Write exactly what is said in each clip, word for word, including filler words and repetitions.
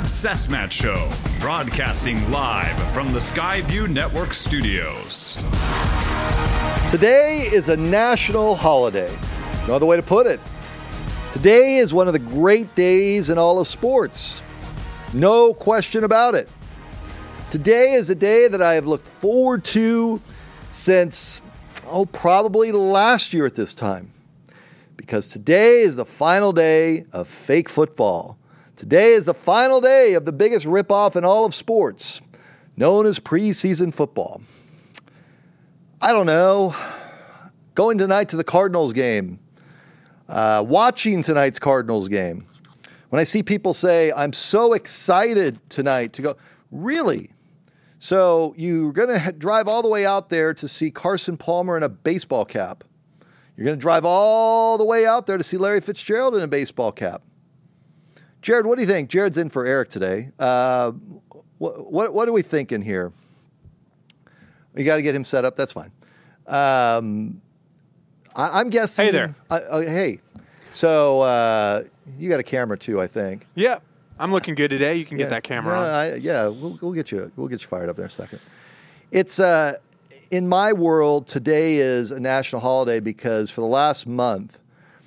Brad Cessmat Show, broadcasting live from the Skyview Network studios. Today is a national holiday. No other way to put it. Today is one of the great days in all of sports. No question about it. Today is a day that I have looked forward to since, oh, probably last year at this time. Because today is the final day of fake football. Today is the final day of the biggest ripoff in all of sports, known as preseason football. I don't know. Going tonight to the Cardinals game. Uh, watching tonight's Cardinals game. When I see people say, I'm so excited tonight to go, really? So you're going to drive all the way out there to see Carson Palmer in a baseball cap. You're going to drive all the way out there to see Larry Fitzgerald in a baseball cap. Jared, what do you think? Jared's in for Eric today. Uh, what, what, what are we thinking here? You got to get him set up. That's fine. Um, I, I'm guessing. Hey there. Uh, uh, hey. So uh, you got a camera too, I think. Yeah, I'm looking good today. You can yeah. get that camera yeah, on. I, yeah, we'll, we'll get you. We'll get you fired up there in a second. It's uh, in my world. Today is a national holiday because for the last month,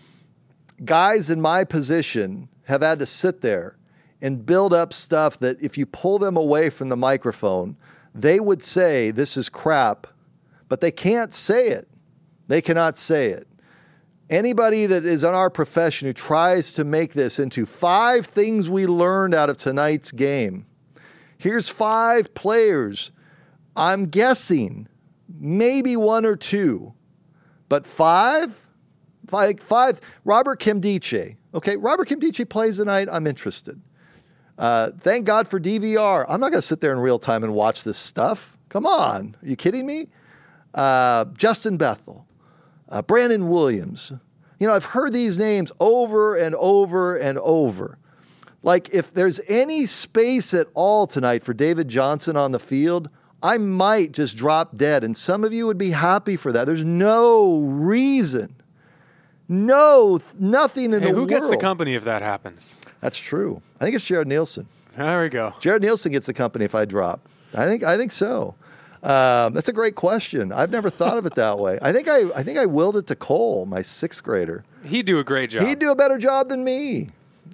guys in my position have had to sit there and build up stuff that if you pull them away from the microphone, they would say this is crap, but they can't say it. They cannot say it. Anybody that is in our profession who tries to make this into five things we learned out of tonight's game. Here's five players. I'm guessing maybe one or two, but five? Like five. Robert Nkemdiche. Okay, Robert Nkemdiche plays tonight. I'm interested. Uh, thank God for D V R. I'm not going to sit there in real time and watch this stuff. Come on. Are you kidding me? Uh, Justin Bethel. Uh, Brandon Williams. You know, I've heard these names over and over and over. Like, if there's any space at all tonight for David Johnson on the field, I might just drop dead. And some of you would be happy for that. There's no reason. No, nothing in hey, the who world. Who gets the company if that happens? That's true. I think it's Jared Nielsen. There we go. Jared Nielsen gets the company if I drop. I think I think so. Um, that's a great question. I've never thought of it that way. I think I I think I willed it to Cole, my sixth grader. He'd do a great job. He'd do a better job than me.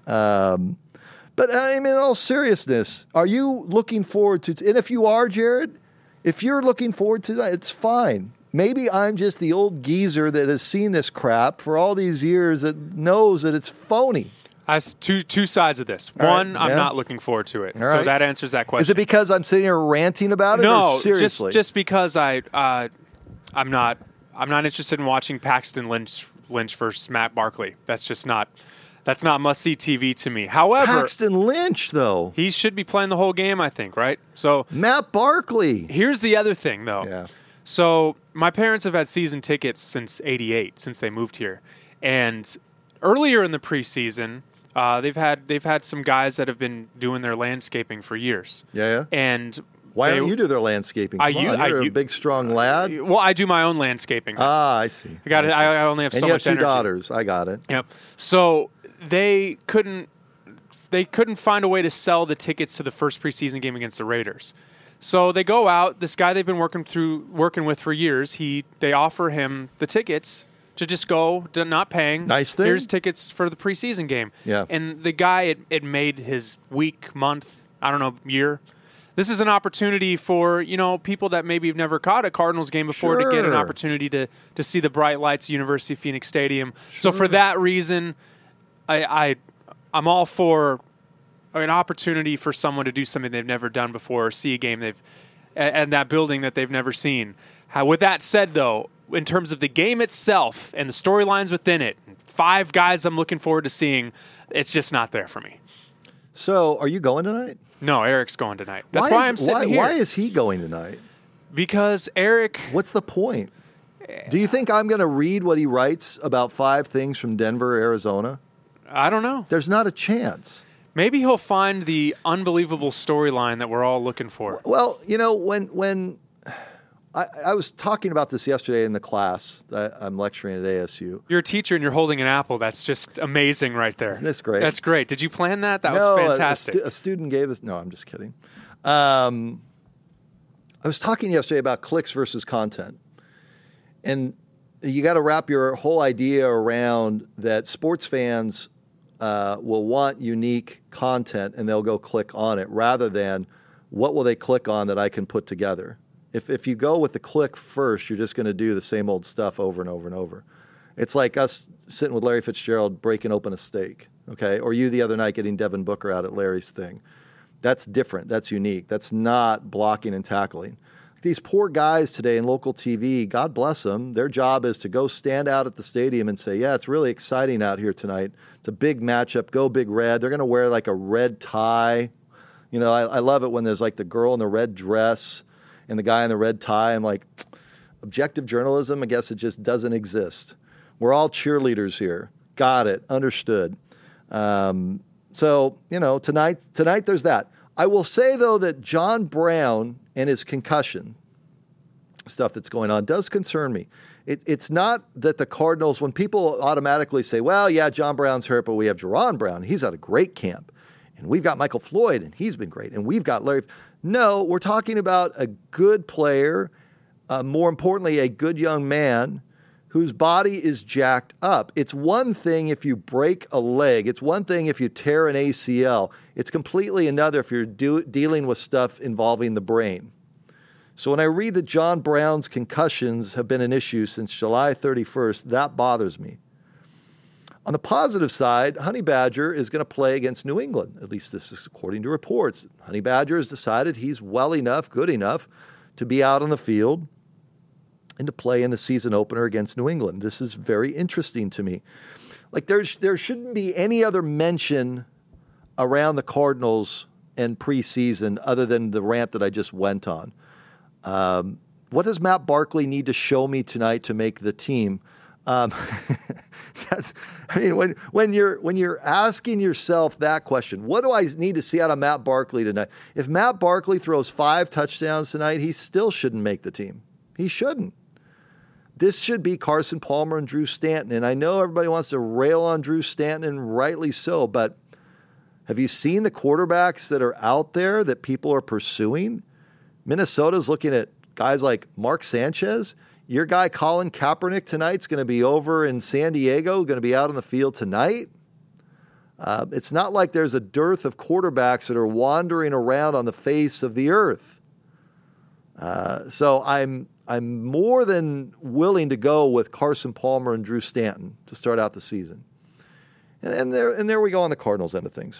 Um, but I mean, in all seriousness, are you looking forward to? And if you are, Jared, if you're looking forward to that, it's fine. Maybe I'm just the old geezer that has seen this crap for all these years that knows that it's phony. I s- two two sides of this. All One, right, I'm yeah. not looking forward to it. All So right. that answers that question. Is it because I'm sitting here ranting about it? No, or seriously, just just because I uh, I'm not I'm not interested in watching Paxton Lynch Lynch versus Matt Barkley. That's just not that's not must see T V to me. However, Paxton Lynch though, he should be playing the whole game. I think, right? So Matt Barkley. Here's the other thing, though. Yeah. So my parents have had season tickets since eighty-eight, since they moved here, and earlier in the preseason, uh, they've had they've had some guys that have been doing their landscaping for years. Yeah, yeah. And why they, don't you do their landscaping? I Come u- on, I you're u- a big, strong lad. Well, I do my own landscaping. Ah, I see. I got it. I, I only have and so you much have two energy. daughters. I got it. Yep. So they couldn't they couldn't find a way to sell the tickets to the first preseason game against the Raiders. So they go out. This guy they've been working through, working with for years. He they offer him the tickets to just go, to not paying. Nice thing. Here's tickets for the preseason game. Yeah. And the guy, it, it made his week, month, I don't know, year. This is an opportunity for, you know, people that maybe have never caught a Cardinals game before Sure. to get an opportunity to to see the bright lights of University of Phoenix Stadium. Sure. So for that reason, I, I I'm all for an opportunity for someone to do something they've never done before, or see a game they've and that building that they've never seen. How, with that said, though, in terms of the game itself and the storylines within it, five guys I'm looking forward to seeing, it's just not there for me. So, are you going tonight? No, Eric's going tonight. That's why, why, is, I'm sitting why, here. Why is he going tonight? Because Eric... What's the point? Do you think I'm going to read what he writes about five things from Denver, Arizona? I don't know. There's not a chance. Maybe he'll find the unbelievable storyline that we're all looking for. Well, you know, when when I, I was talking about this yesterday in the class. I, I'm lecturing at A S U. You're a teacher and you're holding an apple. That's just amazing right there. Isn't this great? That's great. Did you plan that? That no, was fantastic. A, a, stu- a student gave this. No, I'm just kidding. Um, I was talking yesterday about clicks versus content. And you got to wrap your whole idea around that sports fans uh, will want unique content and they'll go click on it rather than what will they click on that I can put together. If if you go with the click first, you're just going to do the same old stuff over and over and over. It's like us sitting with Larry Fitzgerald breaking open a steak, okay? Or you the other night getting Devin Booker out at Larry's thing. That's different. That's unique. That's not blocking and tackling. These poor guys today in local T V, God bless them, their job is to go stand out at the stadium and say, yeah, it's really exciting out here tonight. It's a big matchup. Go Big Red. They're going to wear like a red tie. You know, I, I love it when there's like the girl in the red dress and the guy in the red tie. I'm like, objective journalism, I guess it just doesn't exist. We're all cheerleaders here. Got it. Understood. Um, so, you know, tonight, tonight there's that. I will say, though, that John Brown and his concussion stuff that's going on does concern me. It, it's not that the Cardinals, when people automatically say, well, yeah, John Brown's hurt, but we have Jerron Brown. He's had a great camp. And we've got Michael Floyd, and he's been great. And we've got Larry. No, we're talking about a good player, uh, more importantly, a good young man whose body is jacked up. It's one thing if you break a leg. It's one thing if you tear an A C L. It's completely another if you're do, dealing with stuff involving the brain. So when I read that John Brown's concussions have been an issue since July thirty-first, that bothers me. On the positive side, Honey Badger is going to play against New England. At least this is according to reports. Honey Badger has decided he's well enough, good enough to be out on the field and to play in the season opener against New England. This is very interesting to me. Like there's, there shouldn't be any other mention around the Cardinals and preseason other than the rant that I just went on. Um, what does Matt Barkley need to show me tonight to make the team? Um, that's, I mean, when when you're when you're asking yourself that question, what do I need to see out of Matt Barkley tonight? If Matt Barkley throws five touchdowns tonight, he still shouldn't make the team. He shouldn't. This should be Carson Palmer and Drew Stanton. And I know everybody wants to rail on Drew Stanton, and rightly so, but have you seen the quarterbacks that are out there that people are pursuing? Minnesota's looking at guys like Mark Sanchez. Your guy Colin Kaepernick tonight's going to be over in San Diego, going to be out on the field tonight. Uh, it's not like there's a dearth of quarterbacks that are wandering around on the face of the earth. Uh, so I'm I'm more than willing to go with Carson Palmer and Drew Stanton to start out the season. And, and there and there we go on the Cardinals end of things.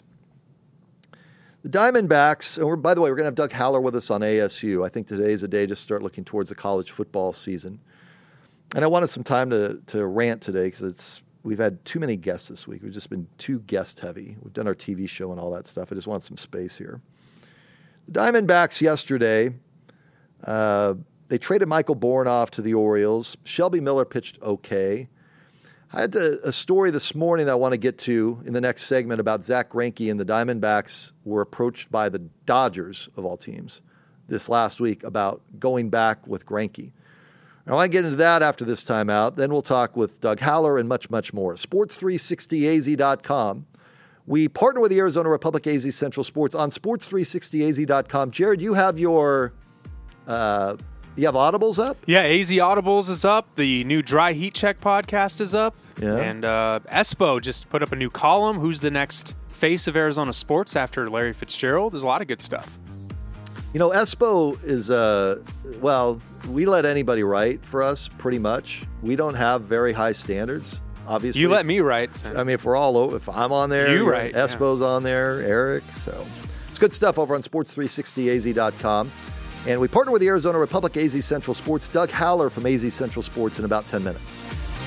The Diamondbacks, and we're, by the way, we're going to have Doug Haller with us on A S U. I think today's a day to start looking towards the college football season. And I wanted some time to to rant today because it's we've had too many guests this week. We've just been too guest heavy. We've done our T V show and all that stuff. I just want some space here. The Diamondbacks yesterday, uh, they traded Michael Bourne off to the Orioles. Shelby Miller pitched okay. I had to, a story this morning that I want to get to in the next segment about Zach Greinke, and the Diamondbacks were approached by the Dodgers, of all teams, this last week about going back with Greinke. I want to get into that after this timeout. Then we'll talk with Doug Haller and much, much more. sports three sixty A Z dot com. We partner with the Arizona Republic A Z Central Sports on sports three sixty A Z dot com. Jared, you have your... Uh, You have Audibles up? Yeah, A Z Audibles is up. The new Dry Heat Check podcast is up. Yeah. And uh, Espo just put up a new column. Who's the next face of Arizona sports after Larry Fitzgerald? There's a lot of good stuff. You know, Espo is, uh, well, we let anybody write for us, pretty much. We don't have very high standards, obviously. You let me write. I mean, if we're all over, if I'm on there, you write. Espo's yeah. on there, Eric. So it's good stuff over on sports three sixty A Z dot com. And we partner with the Arizona Republic A Z Central Sports. Doug Haller from A Z Central Sports in about ten minutes.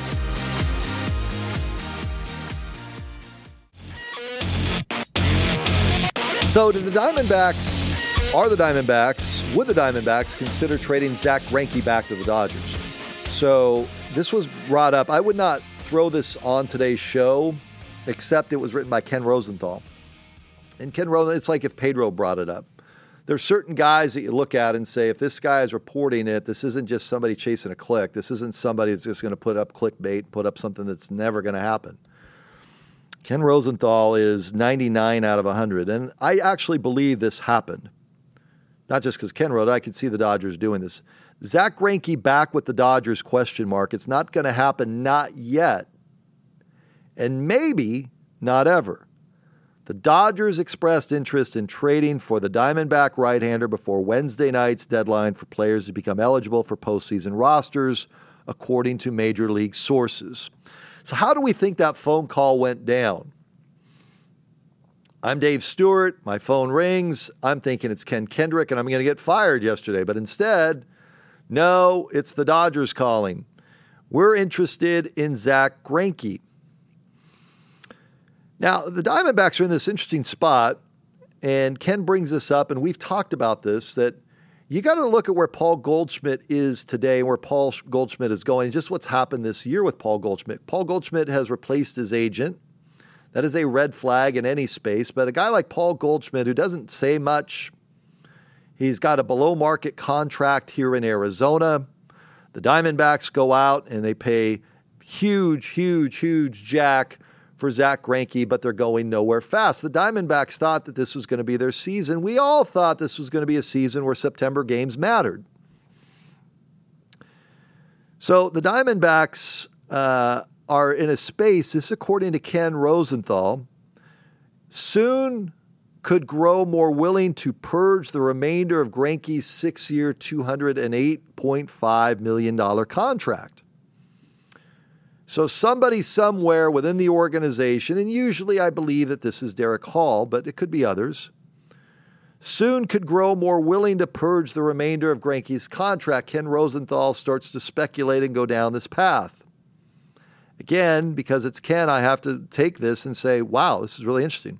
So do the Diamondbacks, are the Diamondbacks, would the Diamondbacks consider trading Zach Greinke back to the Dodgers? So this was brought up. I would not throw this on today's show, except it was written by Ken Rosenthal. And Ken Rosenthal, it's like if Pedro brought it up. There's certain guys that you look at and say, if this guy is reporting it, this isn't just somebody chasing a click. This isn't somebody that's just going to put up clickbait, put up something that's never going to happen. Ken Rosenthal is ninety-nine out of one hundred, and I actually believe this happened. Not just because Ken wrote it, I could see the Dodgers doing this. Zach Greinke back with the Dodgers, question mark. It's not going to happen, not yet, and maybe not ever. The Dodgers expressed interest in trading for the Diamondback right-hander before Wednesday night's deadline for players to become eligible for postseason rosters, according to Major League sources. So how do we think that phone call went down? I'm Dave Stewart. My phone rings. I'm thinking it's Ken Kendrick and I'm going to get fired yesterday. But instead, no, it's the Dodgers calling. We're interested in Zach Greinke. Now, the Diamondbacks are in this interesting spot, and Ken brings this up, and we've talked about this, that you got to look at where Paul Goldschmidt is today and where Paul Goldschmidt is going, just what's happened this year with Paul Goldschmidt. Paul Goldschmidt has replaced his agent. That is a red flag in any space, but a guy like Paul Goldschmidt who doesn't say much, he's got a below-market contract here in Arizona. The Diamondbacks go out and they pay huge, huge, huge jack for Zach Greinke, but they're going nowhere fast. The Diamondbacks thought that this was going to be their season. We all thought this was going to be a season where September games mattered. So the Diamondbacks uh, are in a space, this is according to Ken Rosenthal, soon could grow more willing to purge the remainder of Greinke's six-year, two hundred eight point five million dollars contract. So somebody somewhere within the organization, and usually I believe that this is Derek Hall, but it could be others, soon could grow more willing to purge the remainder of Greinke's contract. Ken Rosenthal starts to speculate and go down this path. Again, because it's Ken, I have to take this and say, wow, this is really interesting.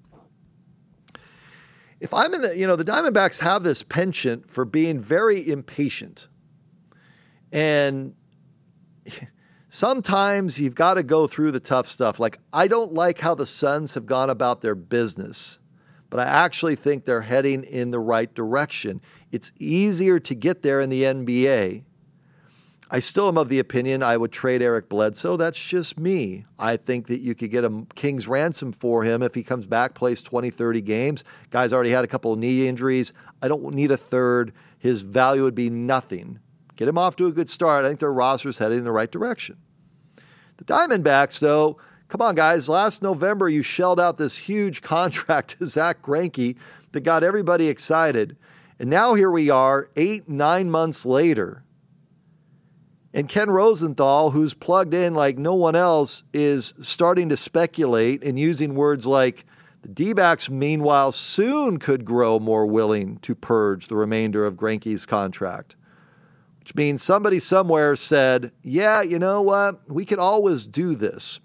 If I'm in the, you know, the Diamondbacks have this penchant for being very impatient. And sometimes you've got to go through the tough stuff. Like, I don't like how the Suns have gone about their business, but I actually think they're heading in the right direction. It's easier to get there in the N B A. I still am of the opinion I would trade Eric Bledsoe. That's just me. I think that you could get a king's ransom for him if he comes back, plays twenty, thirty games. Guy's already had a couple of knee injuries. I don't need a third. His value would be nothing. Get him off to a good start. I think their roster's headed in the right direction. The Diamondbacks, though, come on, guys. Last November, you shelled out this huge contract to Zach Greinke that got everybody excited. And now here we are, eight, nine months later. And Ken Rosenthal, who's plugged in like no one else, is starting to speculate and using words like, the D-backs, meanwhile, soon could grow more willing to purge the remainder of Greinke's contract. Which means somebody somewhere said, yeah, you know what? We could always do this.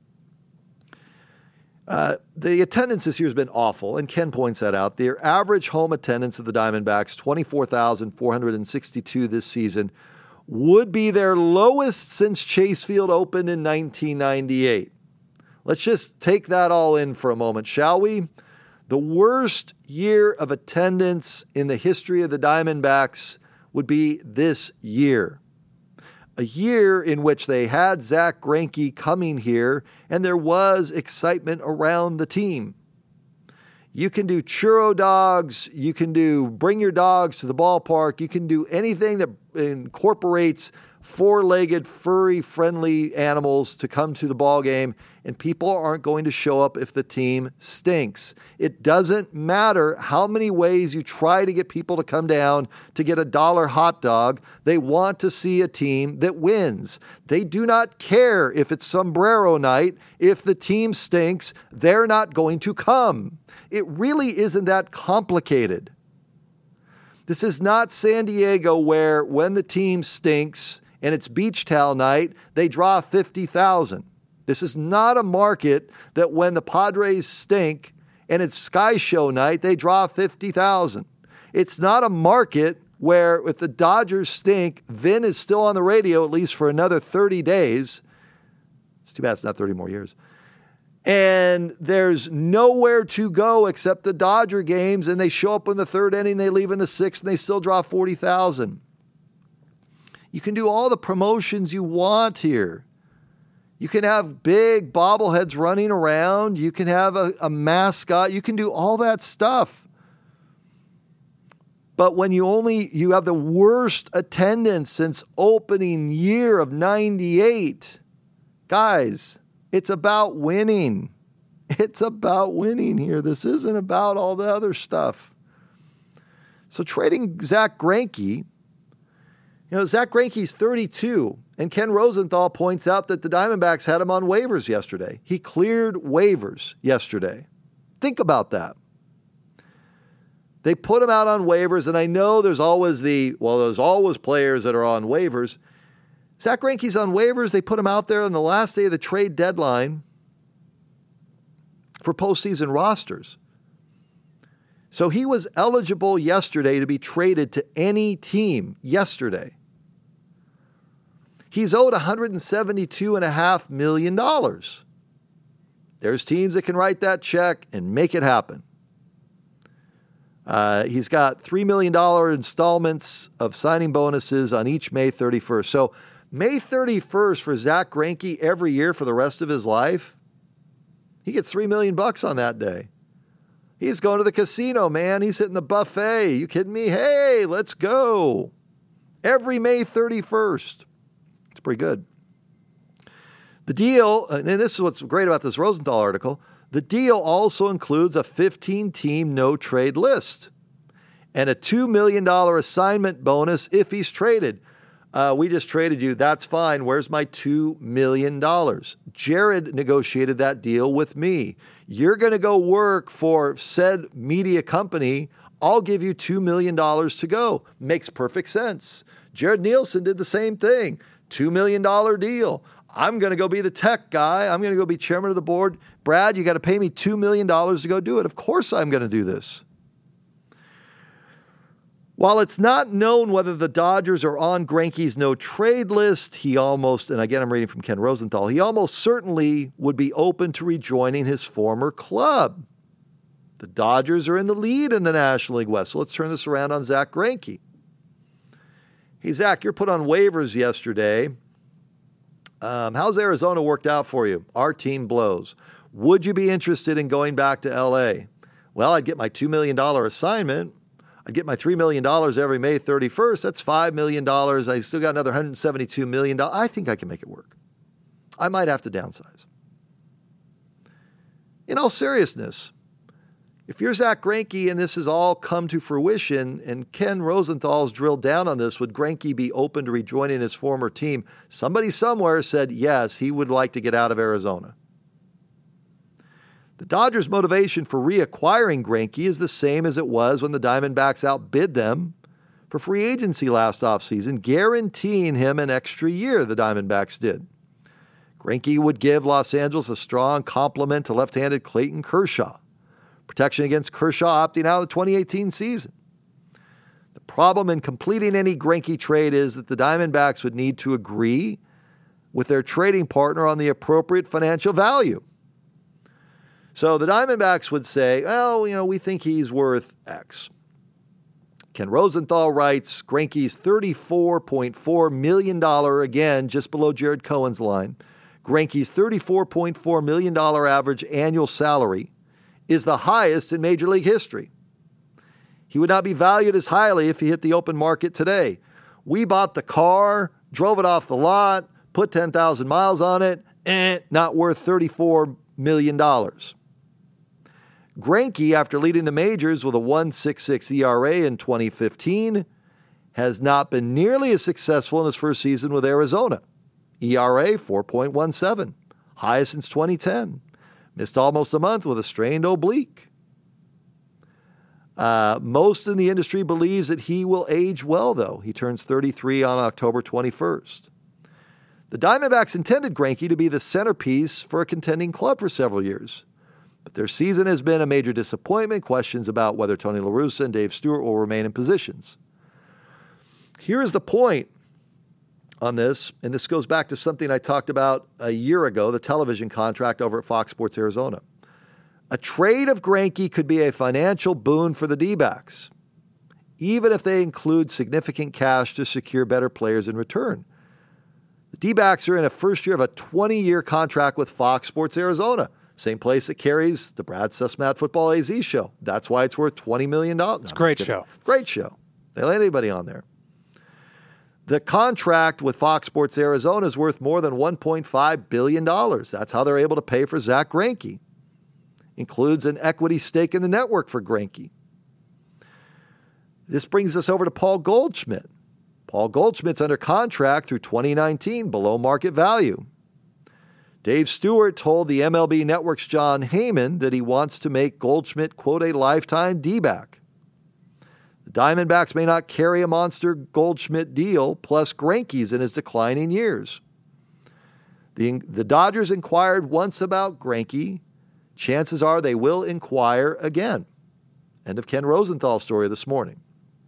Uh, the attendance this year has been awful, and Ken points that out. Their average home attendance of the Diamondbacks, twenty-four thousand four hundred sixty-two this season, would be their lowest since Chase Field opened in nineteen ninety-eight. Let's just take that all in for a moment, shall we? The worst year of attendance in the history of the Diamondbacks would be this year. A year in which they had Zach Greinke coming here and there was excitement around the team. You can do churro dogs, you can do bring your dogs to the ballpark, you can do anything that incorporates four-legged, furry-friendly animals to come to the ball game, and people aren't going to show up if the team stinks. It doesn't matter how many ways you try to get people to come down to get a dollar hot dog. They want to see a team that wins. They do not care if it's sombrero night. If the team stinks, they're not going to come. It really isn't that complicated. This is not San Diego where when the team stinks and it's beach towel night, they draw fifty thousand. This is not a market that when the Padres stink and it's Sky Show night, they draw fifty thousand. It's not a market where if the Dodgers stink, Vin is still on the radio at least for another thirty days. It's too bad it's not thirty more years. And there's nowhere to go except the Dodger games, and they show up in the third inning, they leave in the sixth, and they still draw forty thousand. You can do all the promotions you want here. You can have big bobbleheads running around. You can have a, a mascot. You can do all that stuff. But when you only, you have the worst attendance since opening year of ninety-eight, guys, it's about winning. It's about winning here. This isn't about all the other stuff. So trading Zach Greinke, you know, Zach Greinke's thirty-two, and Ken Rosenthal points out that the Diamondbacks had him on waivers yesterday. He cleared waivers yesterday. Think about that. They put him out on waivers, and I know there's always the, well, there's always players that are on waivers. Zach Greinke's on waivers. They put him out there on the last day of the trade deadline for postseason rosters. So he was eligible yesterday to be traded to any team yesterday. He's owed one hundred seventy-two point five million dollars. There's teams that can write that check and make it happen. Uh, he's got three million dollars installments of signing bonuses on each May thirty-first. So May thirty-first for Zach Greinke every year for the rest of his life, he gets three million dollars bucks on that day. He's going to the casino, man. He's hitting the buffet. You kidding me? Hey, let's go. Every May thirty-first. It's pretty good. The deal, and this is what's great about this Rosenthal article, the deal also includes a fifteen-team no-trade list and a two million dollars assignment bonus if he's traded. Uh, we just traded you. That's fine. Where's my two million dollars? Jared negotiated that deal with me. You're going to go work for said media company. I'll give you two million dollars to go. Makes perfect sense. Jared Nielsen did the same thing. two million dollars deal. I'm going to go be the tech guy. I'm going to go be chairman of the board. Brad, you got to pay me two million dollars to go do it. Of course I'm going to do this. While it's not known whether the Dodgers are on Greinke's no-trade list, he almost, and again I'm reading from Ken Rosenthal, he almost certainly would be open to rejoining his former club. The Dodgers are in the lead in the National League West. So let's turn this around on Zach Greinke. Hey, Zach, you're put on waivers yesterday. Um, how's Arizona worked out for you? Our team blows. Would you be interested in going back to L A? Well, I'd get my two million dollars assignment. I'd get my three million dollars every May thirty-first. That's five million dollars. I still got another one hundred seventy-two million dollars. I think I can make it work. I might have to downsize. In all seriousness, if you're Zach Greinke and this has all come to fruition and Ken Rosenthal's drilled down on this, would Greinke be open to rejoining his former team? Somebody somewhere said yes, he would like to get out of Arizona. The Dodgers' motivation for reacquiring Greinke is the same as it was when the Diamondbacks outbid them for free agency last offseason, guaranteeing him an extra year, the Diamondbacks did. Greinke would give Los Angeles a strong complement to left-handed Clayton Kershaw, protection against Kershaw opting out of the twenty eighteen season. The problem in completing any Greinke trade is that the Diamondbacks would need to agree with their trading partner on the appropriate financial value. So the Diamondbacks would say, well, you know, we think he's worth X. Ken Rosenthal writes, Greinke's thirty-four point four million dollars, again, just below Jared Cohen's line, Greinke's thirty-four point four million dollars average annual salary is the highest in Major League history. He would not be valued as highly if he hit the open market today. We bought the car, drove it off the lot, put ten thousand miles on it, eh, not worth thirty-four million dollars. Greinke, after leading the majors with a one point six six E R A in twenty fifteen, has not been nearly as successful in his first season with Arizona. E R A four point one seven, highest since twenty ten. Missed almost a month with a strained oblique. Uh, most in the industry believes that he will age well, though. He turns thirty-three on October twenty-first. The Diamondbacks intended Greinke to be the centerpiece for a contending club for several years. But their season has been a major disappointment, questions about whether Tony La Russa and Dave Stewart will remain in positions. Here is the point. on this, and this goes back to something I talked about a year ago, the television contract over at Fox Sports Arizona. A trade of Greinke could be a financial boon for the D-backs, even if they include significant cash to secure better players in return. The D-backs are in a first year of a twenty-year contract with Fox Sports Arizona, same place that carries the Brad Sussman Football A Z show. That's why it's worth twenty million dollars. It's a great show. Great show. They let anybody on there. The contract with Fox Sports Arizona is worth more than one point five billion dollars. That's how they're able to pay for Zach Greinke. Includes an equity stake in the network for Greinke. This brings us over to Paul Goldschmidt. Paul Goldschmidt's under contract through twenty nineteen, below market value. Dave Stewart told the M L B Network's John Heyman that he wants to make Goldschmidt, quote, a lifetime D-back. The Diamondbacks may not carry a monster Goldschmidt deal, plus Greinke's in his declining years. The, the Dodgers inquired once about Greinke. Chances are they will inquire again. End of Ken Rosenthal's story this morning.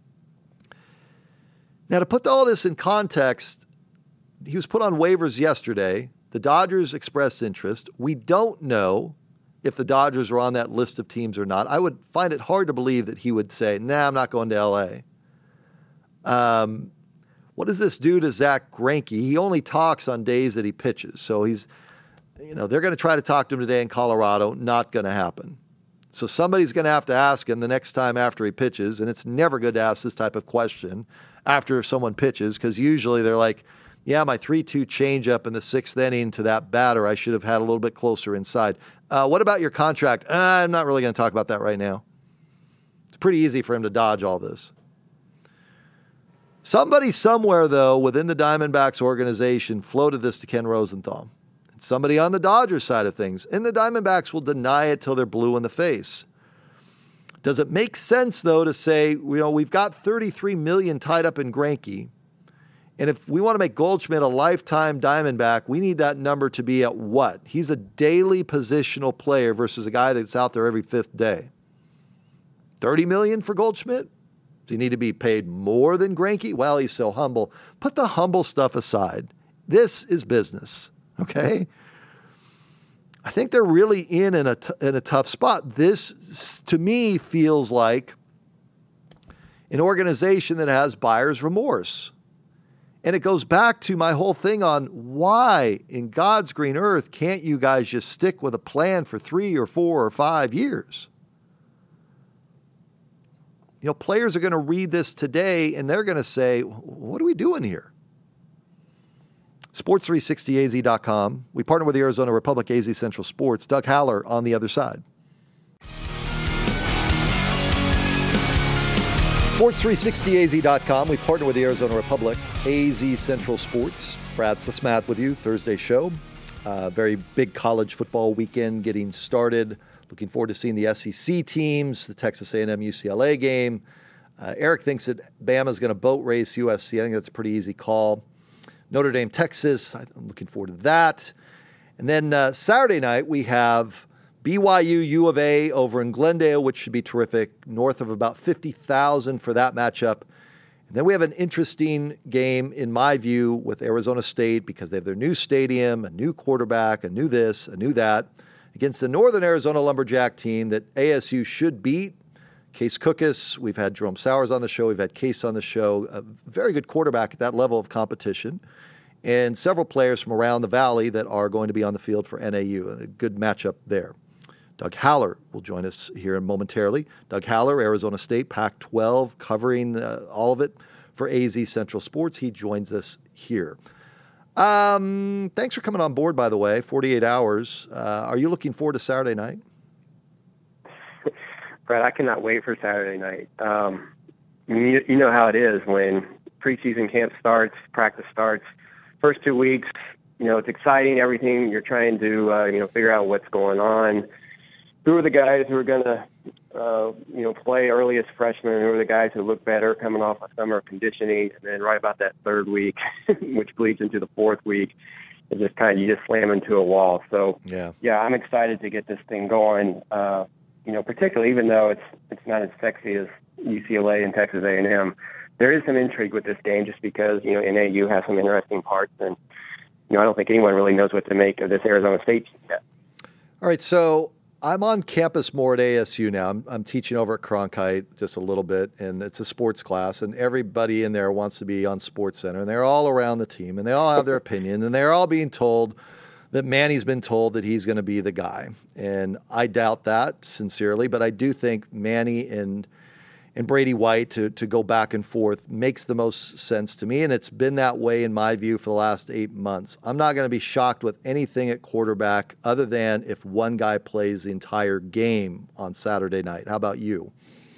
Now, to put all this in context, he was put on waivers yesterday. The Dodgers expressed interest. We don't know if the Dodgers are on that list of teams or not. I would find it hard to believe that he would say, nah, I'm not going to L A. Um, what does this do to Zach Greinke? He only talks on days that he pitches. So he's, you know, they're going to try to talk to him today in Colorado. Not going to happen. So somebody's going to have to ask him the next time after he pitches, and it's never good to ask this type of question after someone pitches, because usually they're like, yeah, my three two changeup in the sixth inning to that batter, I should have had a little bit closer inside. Uh, what about your contract? Uh, I'm not really going to talk about that right now. It's pretty easy for him to dodge all this. Somebody somewhere, though, within the Diamondbacks organization floated this to Ken Rosenthal. And somebody on the Dodgers side of things. And the Diamondbacks will deny it till they're blue in the face. Does it make sense, though, to say, you know, we've got thirty-three million dollars tied up in Greinke, and if we want to make Goldschmidt a lifetime Diamondback, we need that number to be at what? He's a daily positional player versus a guy that's out there every fifth day. thirty million dollars for Goldschmidt? Does he need to be paid more than Greinke? Well, he's so humble. Put the humble stuff aside. This is business, okay? I think they're really in in a, t- in a tough spot. This, to me, feels like an organization that has buyer's remorse. And it goes back to my whole thing on why in God's green earth can't you guys just stick with a plan for three or four or five years? You know, players are going to read this today and they're going to say, what are we doing here? sports three sixty A Z dot com. We partner with the Arizona Republic, A Z Central Sports. Doug Haller on the other side. sports three sixty A Z dot com. We partner with the Arizona Republic, A Z Central Sports. Brad Sussman with you, Thursday show. Uh, very big college football weekend getting started. Looking forward to seeing the S E C teams, the Texas A and M U C L A game. Uh, Eric thinks that Bama's going to boat race U S C. I think that's a pretty easy call. Notre Dame, Texas. I'm looking forward to that. And then uh, Saturday night, we have B Y U, U of A over in Glendale, which should be terrific, north of about fifty thousand for that matchup. And then we have an interesting game, in my view, with Arizona State because they have their new stadium, a new quarterback, a new this, a new that, against the Northern Arizona Lumberjack team that A S U should beat. Case Cookus, we've had Jerome Sowers on the show, we've had Case on the show, a very good quarterback at that level of competition, and several players from around the valley that are going to be on the field for N A U. A good matchup there. Doug Haller will join us here momentarily. Doug Haller, Arizona State, Pac twelve, covering uh, all of it for A Z Central Sports. He joins us here. Um, thanks for coming on board, by the way, forty-eight hours. Uh, are you looking forward to Saturday night? Brad, I cannot wait for Saturday night. Um, you, you know how it is when preseason camp starts, practice starts. First two weeks, you know, it's exciting, everything. You're trying to, uh, you know, figure out what's going on. Who are the guys who are going to, uh, you know, play early as freshmen? Who are the guys who look better coming off of summer conditioning? And then right about that third week, which bleeds into the fourth week, it just kind of, you just slam into a wall. So, yeah, yeah I'm excited to get this thing going. Uh, you know, particularly even though it's it's not as sexy as U C L A and Texas A and M, there is some intrigue with this game just because, you know, N A U has some interesting parts, and, you know, I don't think anyone really knows what to make of this Arizona State team yet. All right, so I'm on campus more at A S U now. I'm, I'm teaching over at Cronkite just a little bit, and it's a sports class, and everybody in there wants to be on SportsCenter, and they're all around the team, and they all have their opinion, and they're all being told that Manny's been told that he's going to be the guy. And I doubt that, sincerely, but I do think Manny and and Brady White to, to go back and forth makes the most sense to me, and it's been that way in my view for the last eight months. I'm not going to be shocked with anything at quarterback other than if one guy plays the entire game on Saturday night. How about you?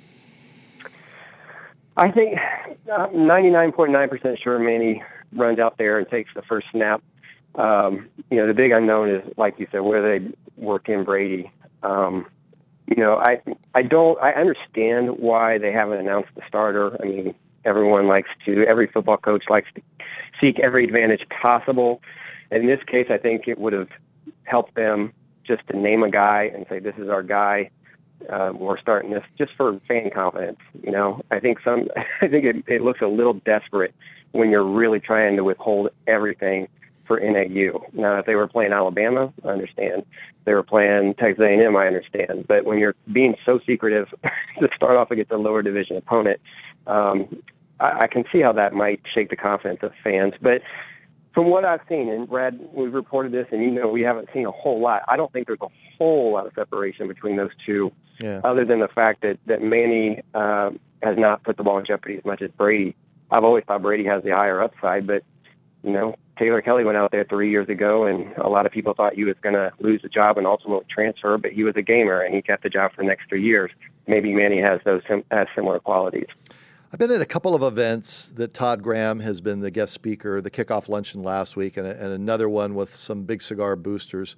I think I'm ninety-nine point nine percent sure Manny runs out there and takes the first snap. Um, you know, the big unknown is, like you said, where they work in Brady. Um, You know, I I don't I understand why they haven't announced the starter. I mean, everyone likes to, every football coach likes to seek every advantage possible. In this case, I think it would have helped them just to name a guy and say, this is our guy. Uh, we're starting this just for fan confidence. You know, I think some I think it, it looks a little desperate when you're really trying to withhold everything for N A U. Now, if they were playing Alabama, I understand. If they were playing Texas A and M, I understand. But when you're being so secretive to start off against a lower division opponent, um, I, I can see how that might shake the confidence of fans. But from what I've seen, and Brad, we've reported this, and you know we haven't seen a whole lot. I don't think there's a whole lot of separation between those two, yeah. other than the fact that, that Manny uh, has not put the ball in jeopardy as much as Brady. I've always thought Brady has the higher upside, but, you know, Taylor Kelly went out there three years ago, and a lot of people thought he was going to lose the job and ultimately transfer, but he was a gamer, and he kept the job for the next three years. Maybe Manny has those sim- has similar qualities. I've been at a couple of events that Todd Graham has been the guest speaker, the kickoff luncheon last week, and, a, and another one with some big cigar boosters.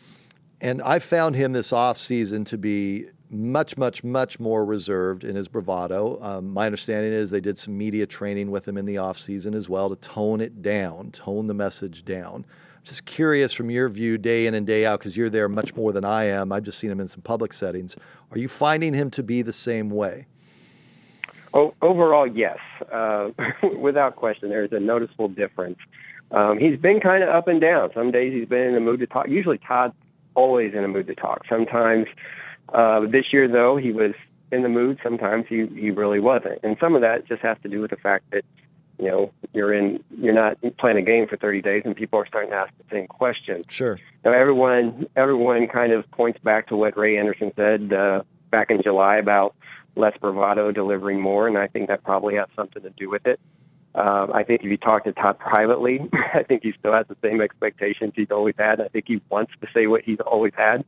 And I found him this offseason to be much, much, much more reserved in his bravado. Um, my understanding is they did some media training with him in the offseason as well to tone it down, tone the message down. I'm just curious from your view day in and day out, because you're there much more than I am. I've just seen him in some public settings. Are you finding him to be the same way? Oh, overall, yes. Uh, without question, there's a noticeable difference. Um, he's been kind of up and down. Some days he's been in the mood to talk. Usually Todd's always in a mood to talk. Sometimes Uh, this year, though, he was in the mood. Sometimes he, he really wasn't. And some of that just has to do with the fact that, you know, you're in, you're not playing a game for thirty days and people are starting to ask the same question. Sure. Now, everyone, everyone kind of points back to what Ray Anderson said uh, back in July about less bravado, delivering more, and I think that probably has something to do with it. Uh, I think if you talk to Todd privately, I think he still has the same expectations he's always had. I think he wants to say what he's always had.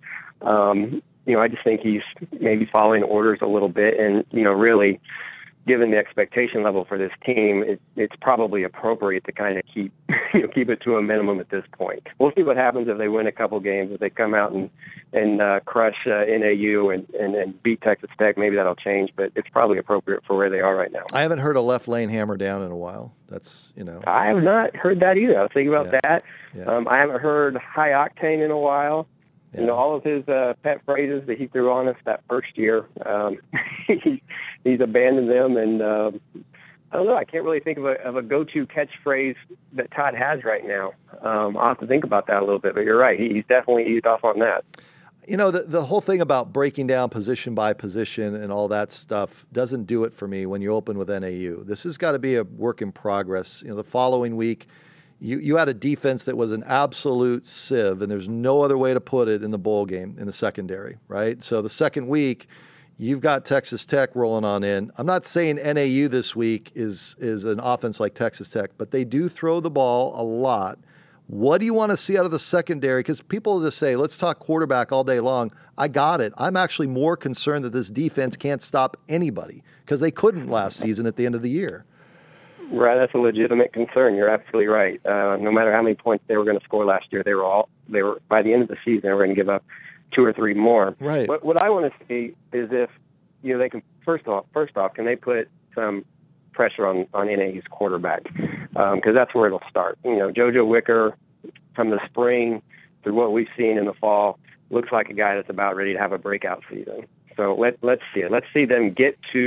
Um, you know, I just think he's maybe following orders a little bit. And, you know, really, given the expectation level for this team, it, it's probably appropriate to kind of keep, you know, keep it to a minimum at this point. We'll see what happens if they win a couple games, if they come out and, and uh, crush uh, N A U and, and, and beat Texas Tech. Maybe that'll change, but it's probably appropriate for where they are right now. I haven't heard a left lane hammer down in a while. That's, you know. I have not heard that either. I was thinking about Yeah. that. Yeah. Um, I haven't heard high octane in a while. Yeah. You know, all of his uh, pet phrases that he threw on us that first year, um, he, he's abandoned them. And uh, I don't know, I can't really think of a, of a go-to catchphrase that Todd has right now. Um, I'll have to think about that a little bit, but you're right. He, he's definitely eased off on that. You know, the, the whole thing about breaking down position by position and all that stuff doesn't do it for me when you open with N A U. This has got to be a work in progress. You know, the following week, You you had a defense that was an absolute sieve, and there's no other way to put it in the bowl game in the secondary, right? So the second week, you've got Texas Tech rolling on in. I'm not saying N A U this week is is an offense like Texas Tech, but they do throw the ball a lot. What do you want to see out of the secondary? Because people just say, let's talk quarterback all day long. I got it. I'm actually more concerned that this defense can't stop anybody because they couldn't last season at the end of the year. Right, that's a legitimate concern. You're absolutely right. Uh, no matter how many points they were going to score last year, they were all they were by the end of the season they were going to give up two or three more. Right. What, what I want to see is if you know they can first off first off can they put some pressure on on N A U's quarterback because um, that's where it'll start. You know, JoJo Wicker from the spring through what we've seen in the fall looks like a guy that's about ready to have a breakout season. So let let's see it. Let's see them get to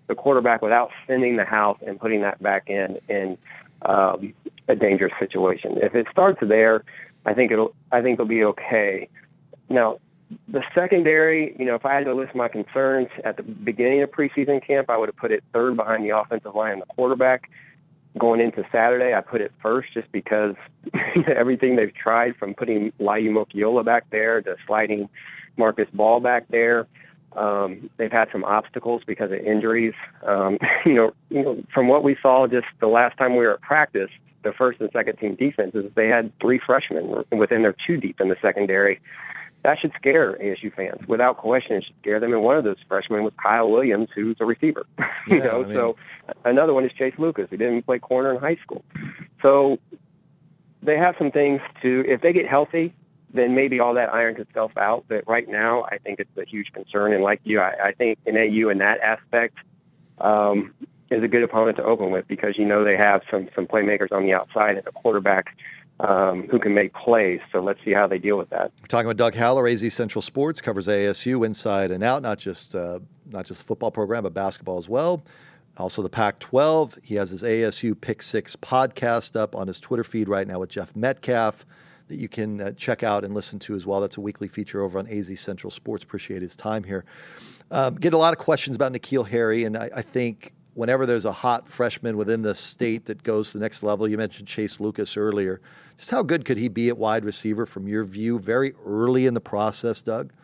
the quarterback without sending the house and putting that back in in um, a dangerous situation. If it starts there, I think it'll I think it'll be okay. Now, the secondary, you know, if I had to list my concerns at the beginning of preseason camp, I would have put it third behind the offensive line and the quarterback. Going into Saturday, I put it first just because everything they've tried, from putting Laiu Mokiola back there to sliding Marcus Ball back there, um, they've had some obstacles because of injuries. Um, you know, you know, from what we saw just the last time we were at practice, the first and second team defenses, they had three freshmen within their two deep in the secondary. That should scare A S U fans. Without question, it should scare them. And one of those freshmen was Kyle Williams, who's a receiver. you Yeah, know, I mean, so another one is Chase Lucas, who didn't play corner in high school. So they have some things to, if they get healthy, then maybe all that irons itself out. But right now, I think it's a huge concern. And like you, I, I think N A U in that aspect um, is a good opponent to open with, because you know they have some some playmakers on the outside and a quarterback Um, who can make plays. So let's see how they deal with that. We're talking with Doug Haller, A Z Central Sports, covers A S U inside and out, not just uh, not just the football program, but basketball as well. Also the Pac twelve. He has his A S U Pick Six podcast up on his Twitter feed right now with Jeff Metcalf that you can uh, check out and listen to as well. That's a weekly feature over on A Z Central Sports. Appreciate his time here. Um, get a lot of questions about N'Keal Harry, and I, I think whenever there's a hot freshman within the state that goes to the next level, you mentioned Chase Lucas earlier. Just how good could he be at wide receiver from your view very early in the process, Doug?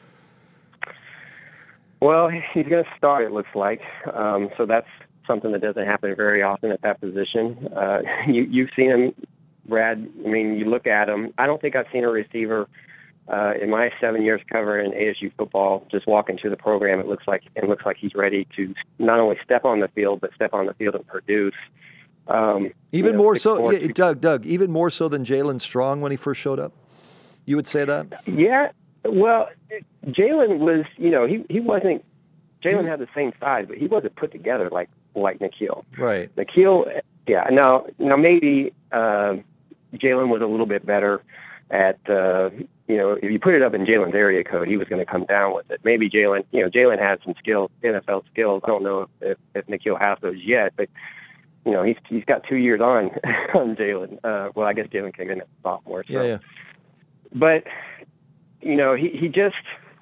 Well, he's going to start, it looks like. Um, so that's something that doesn't happen very often at that position. Uh, you, you've seen him, Brad. I mean, you look at him. I don't think I've seen a receiver uh, in my seven years covering A S U football just walk into the program. It looks like it looks like he's ready to not only step on the field, but step on the field and produce. Um, even you know, more six, so, four, yeah, Doug, Doug, even more so than Jalen Strong when he first showed up? You would say that? Yeah. Well, Jalen was, you know, he, he wasn't, Jalen had the same size, but he wasn't put together like, like N'Keal. Right. N'Keal, yeah. Now, now maybe uh, Jalen was a little bit better at, uh, you know, if you put it up in Jalen's area code, he was going to come down with it. Maybe Jalen, you know, Jalen had some skills, N F L skills. I don't know if, if N'Keal has those yet, but you know, he's he's got two years on on Jalen. Uh, well, I guess Jalen came in as a sophomore. So. Yeah, yeah. But, you know, he, he just,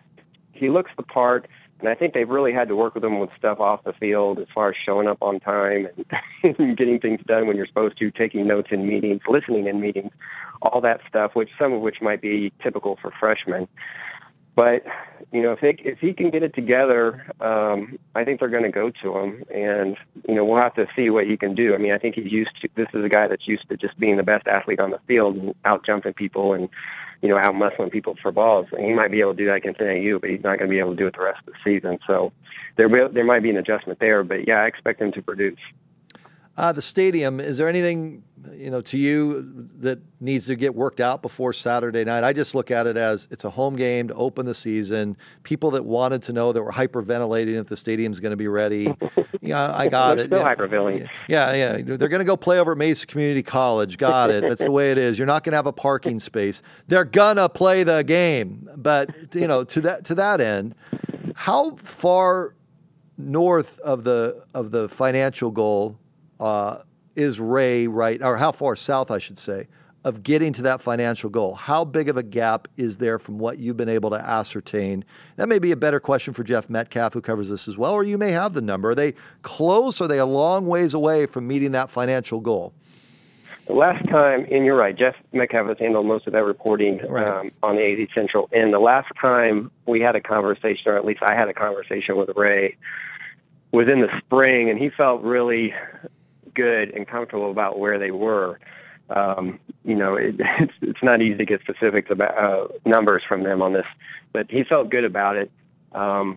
he looks the part, and I think they've really had to work with him with stuff off the field as far as showing up on time and getting things done when you're supposed to, taking notes in meetings, listening in meetings, all that stuff, which some of which might be typical for freshmen. But, you know, if they, if he can get it together, um, I think they're going to go to him. And, you know, we'll have to see what he can do. I mean, I think he's used to, this is a guy that's used to just being the best athlete on the field and out jumping people and, you know, out muscling people for balls. And he might be able to do that against N A U, but he's not going to be able to do it the rest of the season. So there will, there might be an adjustment there. But, yeah, I expect him to produce. Uh, the stadium, is there anything, you know, to you that needs to get worked out before Saturday night? I just look at it as it's a home game to open the season. People that wanted to know that were hyperventilating if the stadium's going to be ready. Yeah, I got They're it. still yeah. hyperventilating. Yeah, yeah. They're going to go play over at Mesa Community College. Got it. That's the way it is. You're not going to have a parking space. They're going to play the game. But, you know, to that to that end, how far north of the of the financial goal Uh, is Ray right, or how far south, I should say, of getting to that financial goal? How big of a gap is there from what you've been able to ascertain? That may be a better question for Jeff Metcalf, who covers this as well, or you may have the number. Are they close? Or are they a long ways away from meeting that financial goal? The last time, and you're right, Jeff Metcalf has handled most of that reporting Right. um, on the A Z Central. And the last time we had a conversation, or at least I had a conversation with Ray, was in the spring, and he felt really good and comfortable about where they were. Um, you know, it, it's it's not easy to get specifics about uh, numbers from them on this, but he felt good about it. Um,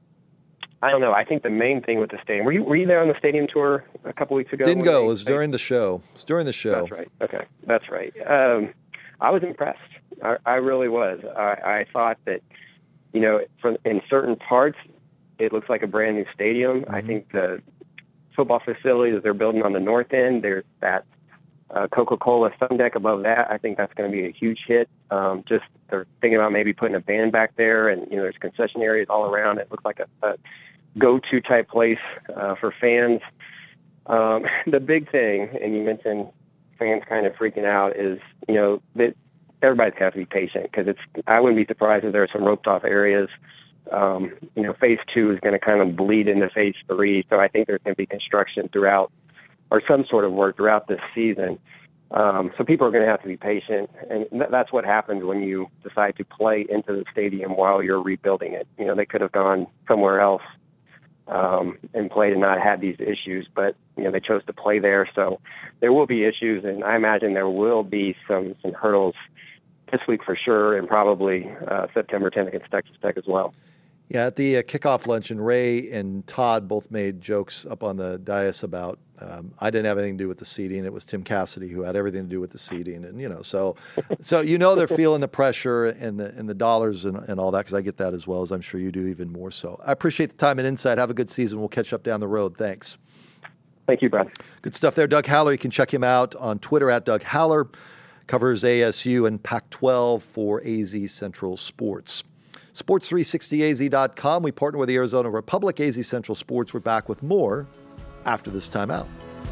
I don't know. I think the main thing with the stadium. Were you were you there on the stadium tour a couple weeks ago? Didn't when go. they- It was during the show. It was during the show. That's right. Okay, that's right. Um, I was impressed. I, I really was. I, I thought that, you know, from in certain parts, it looks like a brand new stadium. Mm-hmm. I think the football facility that they're building on the north end, there's that uh, Coca-Cola sun deck above that. I think that's going to be a huge hit. Um, just they're thinking about maybe putting a band back there, and you know, there's concession areas all around. It looks like a, a go-to type place uh, for fans. Um, the big thing, and you mentioned fans kind of freaking out, is, you know, that everybody's got to be patient, because it's, I wouldn't be surprised if there are some roped off areas. Um, you know, phase two is going to kind of bleed into phase three. So I think there's going to be construction throughout, or some sort of work throughout this season. Um, so people are going to have to be patient. And th- that's what happens when you decide to play into the stadium while you're rebuilding it. You know, they could have gone somewhere else um, and played and not had these issues, but, you know, they chose to play there. So there will be issues, and I imagine there will be some, some hurdles this week for sure, and probably uh, September tenth against Texas Tech as well. Yeah, at the uh, kickoff luncheon, Ray and Todd both made jokes up on the dais about um, I didn't have anything to do with the seeding. It was Tim Cassidy who had everything to do with the seeding, and you know, so so you know they're feeling the pressure and the and the dollars and, and all that, because I get that as well, as I'm sure you do, even more so. I appreciate the time and insight. Have a good season. We'll catch up down the road. Thanks. Thank you, Brad. Good stuff there, Doug Haller. You can check him out on Twitter at Doug Haller. Covers A S U and Pac twelve for A Z Central Sports. sports three sixty A Z dot com. We partner with the Arizona Republic. A Z Central Sports. We're back with more after this timeout.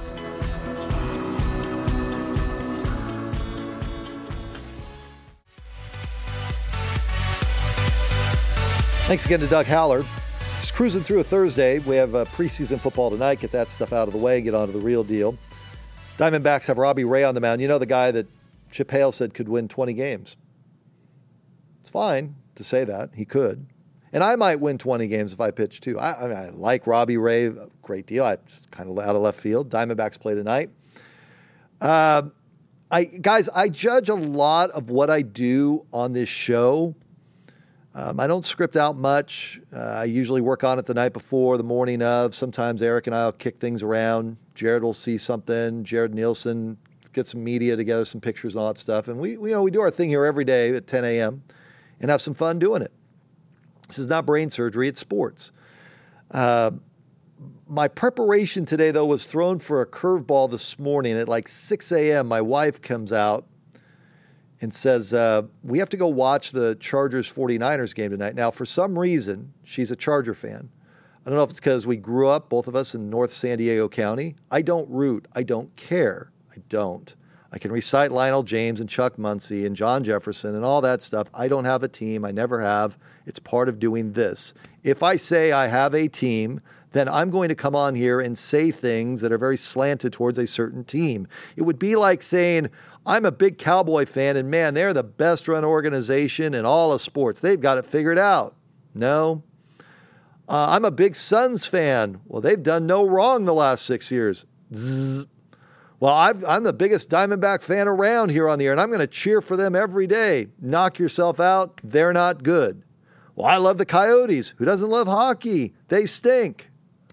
Thanks again to Doug Haller. Just cruising through a Thursday. We have uh, preseason football tonight. Get that stuff out of the way. Get on to the real deal. Diamondbacks have Robbie Ray on the mound. You know, the guy that Chip Hale said could win twenty games. It's fine to say that. He could. And I might win twenty games if I pitch too. I, I, mean, I like Robbie Ray a great deal. I just kind of out of left field. Diamondbacks play tonight. Uh, I guys, I judge a lot of what I do on this show. Um, I don't script out much. Uh, I usually work on it the night before, the morning of. Sometimes Eric and I will kick things around. Jared will see something. Jared Nielsen get some media together, some pictures and all that stuff. And we, we, you know, we do our thing here every day at ten a.m. and have some fun doing it. This is not brain surgery, it's sports. Uh, my preparation today, though, was thrown for a curveball this morning. At like six a.m., my wife comes out and says, uh, we have to go watch the Chargers forty-niners game tonight. Now, for some reason, she's a Charger fan. I don't know if it's because we grew up, both of us, in North San Diego County. I don't root. I don't care. I don't. I can recite Lionel James and Chuck Muncie and John Jefferson and all that stuff. I don't have a team. I never have. It's part of doing this. If I say I have a team, then I'm going to come on here and say things that are very slanted towards a certain team. It would be like saying, I'm a big Cowboy fan, and man, they're the best run organization in all of sports. They've got it figured out. No. Uh, I'm a big Suns fan. Well, they've done no wrong the last six years. Zzz. Well, I've, I'm the biggest Diamondback fan around here on the air, and I'm going to cheer for them every day. Knock yourself out. They're not good. Well, I love the Coyotes. Who doesn't love hockey? They stink.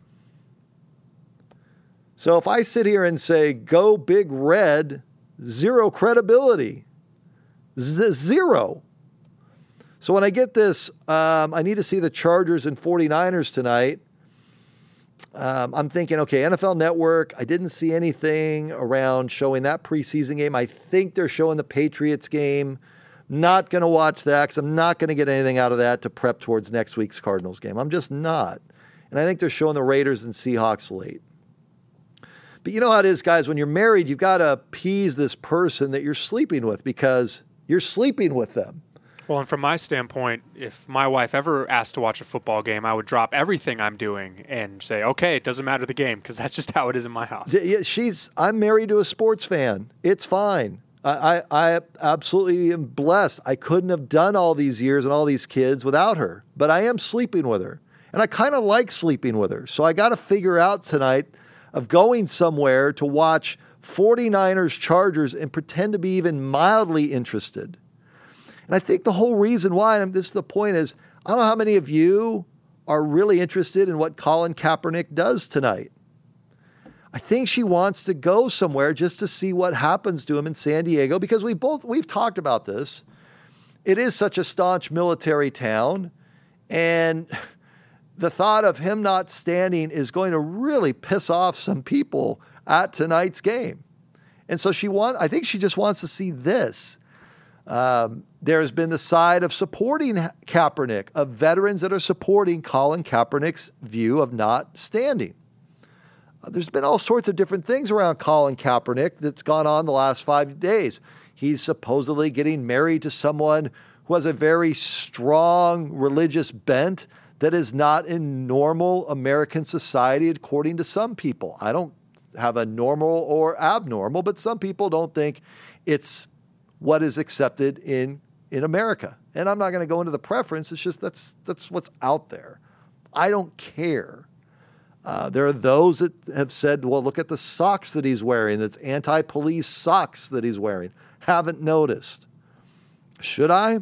So if I sit here and say, go Big Red, zero credibility. Z- zero. So when I get this, um, I need to see the Chargers and forty-niners tonight. Um, I'm thinking, okay, N F L Network, I didn't see anything around showing that preseason game. I think they're showing the Patriots game. Not going to watch that because I'm not going to get anything out of that to prep towards next week's Cardinals game. I'm just not. And I think they're showing the Raiders and Seahawks late. But you know how it is, guys. When you're married, you've got to appease this person that you're sleeping with because you're sleeping with them. Well, and from my standpoint, if my wife ever asked to watch a football game, I would drop everything I'm doing and say, okay, it doesn't matter the game, because that's just how it is in my house. Yeah, she's. I'm married to a sports fan. It's fine. I, I, I absolutely am blessed. I couldn't have done all these years and all these kids without her, but I am sleeping with her. And I kind of like sleeping with her. So I got to figure out tonight of going somewhere to watch forty-niners Chargers and pretend to be even mildly interested. And I think the whole reason why, and this is the point, is I don't know how many of you are really interested in what Colin Kaepernick does tonight. I think she wants to go somewhere just to see what happens to him in San Diego, because we both, we've talked about this. It is such a staunch military town, and the thought of him not standing is going to really piss off some people at tonight's game. And so she wants, I think she just wants to see this. Um, there's been the side of supporting Kaepernick, of veterans that are supporting Colin Kaepernick's view of not standing. Uh, there's been all sorts of different things around Colin Kaepernick that's gone on the last five days. He's supposedly getting married to someone who has a very strong religious bent that is not in normal American society, according to some people. I don't have a normal or abnormal, but some people don't think it's what is accepted in, in America. And I'm not going to go into the preference. It's just that's that's what's out there. I don't care. Uh, there are those that have said, well, look at the socks that he's wearing. That's anti-police socks that he's wearing. Haven't noticed. Should I?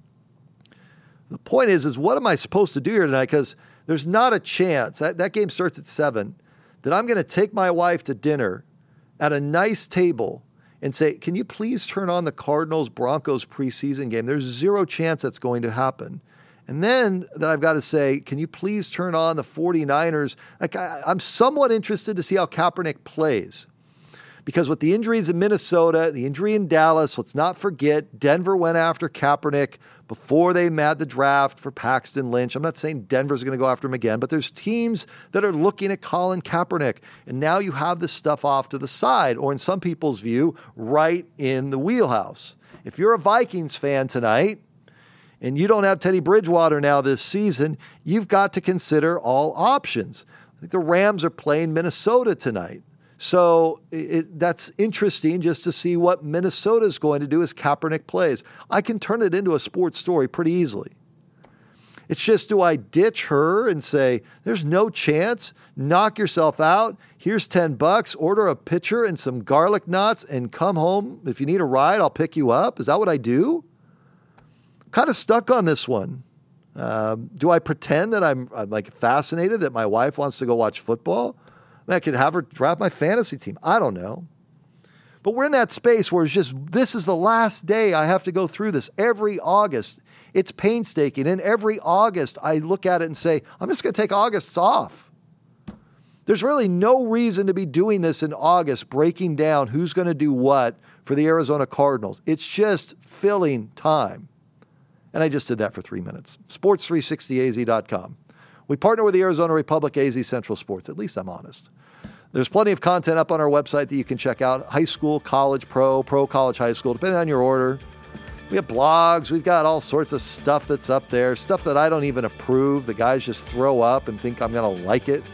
The point is, is what am I supposed to do here tonight? Because there's not a chance, that, that game starts at seven, that I'm going to take my wife to dinner at a nice table and say, can you please turn on the Cardinals-Broncos preseason game? There's zero chance that's going to happen. And then that I've got to say, can you please turn on the 49ers? Like I, I'm somewhat interested to see how Kaepernick plays. Because with the injuries in Minnesota, the injury in Dallas, let's not forget, Denver went after Kaepernick before they had the draft for Paxton Lynch. I'm not saying Denver's going to go after him again, but there's teams that are looking at Colin Kaepernick. And now you have this stuff off to the side, or in some people's view, right in the wheelhouse. If you're a Vikings fan tonight, and you don't have Teddy Bridgewater now this season, you've got to consider all options. I think the Rams are playing Minnesota tonight. So it, that's interesting just to see what Minnesota is going to do as Kaepernick plays. I can turn it into a sports story pretty easily. It's just, do I ditch her and say, there's no chance, knock yourself out, here's ten bucks, order a pitcher and some garlic knots and come home. If you need a ride, I'll pick you up. Is that what I do? I'm kind of stuck on this one. Um, do I pretend that I'm, I'm like fascinated that my wife wants to go watch football? I could have her draft my fantasy team. I don't know. But we're in that space where it's just, this is the last day I have to go through this. Every August, it's painstaking. And every August, I look at it and say, I'm just going to take August off. There's really no reason to be doing this in August, breaking down who's going to do what for the Arizona Cardinals. It's just filling time. And I just did that for three minutes. sports three sixty A Z dot com. We partner with the Arizona Republic A Z Central Sports. At least I'm honest. There's plenty of content up on our website that you can check out. High school, college, pro, pro, college, high school, depending on your order. We have blogs. We've got all sorts of stuff that's up there. Stuff that I don't even approve. The guys just throw up and think I'm going to like it.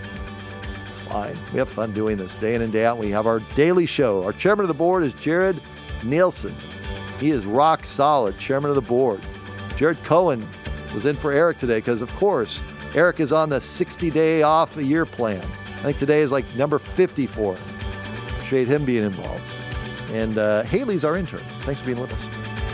It's fine. We have fun doing this day in and day out. We have our daily show. Our chairman of the board is Jared Nielsen. He is rock solid chairman of the board. Jared Cohen was in for Eric today because, of course, Eric is on the sixty-day off a year plan. I think today is like number fifty for him. Appreciate him being involved. And uh, Haley's our intern. Thanks for being with us.